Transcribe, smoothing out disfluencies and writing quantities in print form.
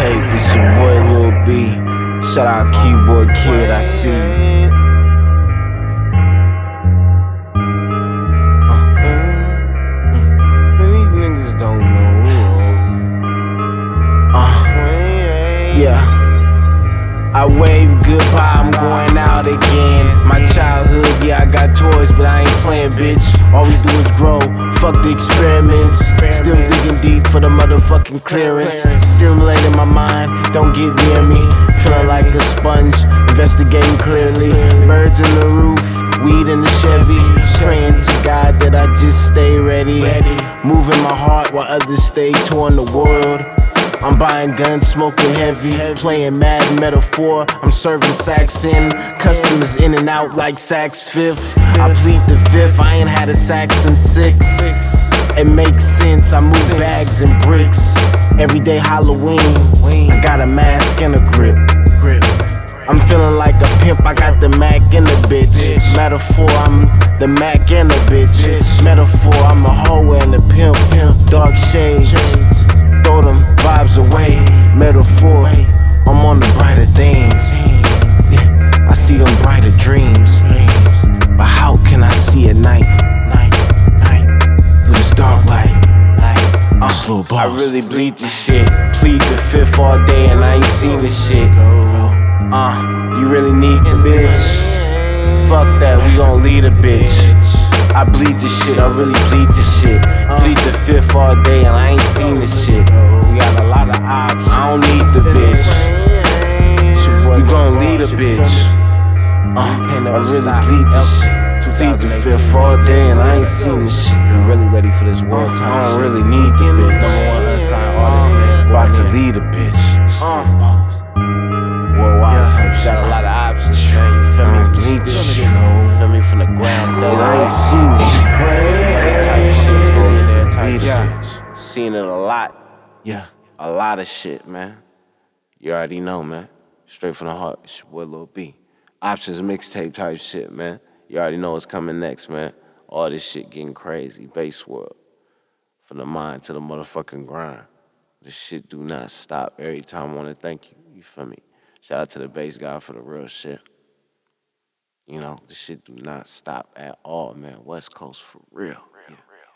mixtape. It's your boy Lil B. Shout out Keyboard Kid, I see you. These niggas don't know. Yeah. I wave goodbye, I'm going out again. My childhood, yeah, I got toys, but I ain't playing, bitch. All we do is grow, fuck the experiments. Still digging deep for the motherfucking clearance. Stimulating my mind, don't get near me. Feeling like a sponge, investigating clearly. Birds in the roof, weed in the Chevy. Praying to God that I just stay ready. Moving my heart while others stay touring the world. I'm buying guns, smoking heavy, playing mad metaphor. I'm serving sacks in, customers in and out like Saks Fifth. I plead the fifth, I ain't had a sack since 6. It makes sense, I move bags and bricks. Everyday Halloween, I got a mask and a grip. I'm feeling like a pimp, I got the Mac and the bitch. Metaphor, I'm the Mac and the bitch. Metaphor, I'm a hoe and a pimp. Dark shades, throw them vibes away. Metaphor, I'm on the brighter things. I see them brighter dreams. But how can I see at night? Through this dark light. Slow balls. I really bleed this shit. Plead the fifth all day and I ain't seen this shit. You really need the bitch? Fuck that, we gon' lead a bitch. I bleed this shit, I really bleed this shit. Bleed the fifth all day and I ain't seen this shit. We got a lot of options. I don't need the bitch. We gon' lead a bitch. I really bleed this shit. Bleed the fifth all day and I ain't seen this shit. You really ready for this world time? I don't really need the bitch. About to lead a bitch. Worldwide type shit. Got a lot of options, man. You feel me? Bleed this shit. You feel me? From the ground up. I ain't seen this Type shit. shit. Seen it a lot. Yeah. A lot of shit, man. You already know, man. Straight from the heart. It's your boy Lil B. Options mixtape type shit, man. You already know what's coming next, man. All this shit getting crazy. Bass world. From the mind to the motherfucking grind. This shit do not stop. Every time I wanna thank you. You feel me? Shout out to the bass guy for the real shit. You know, this shit do not stop at all, man. West Coast for real. Yeah.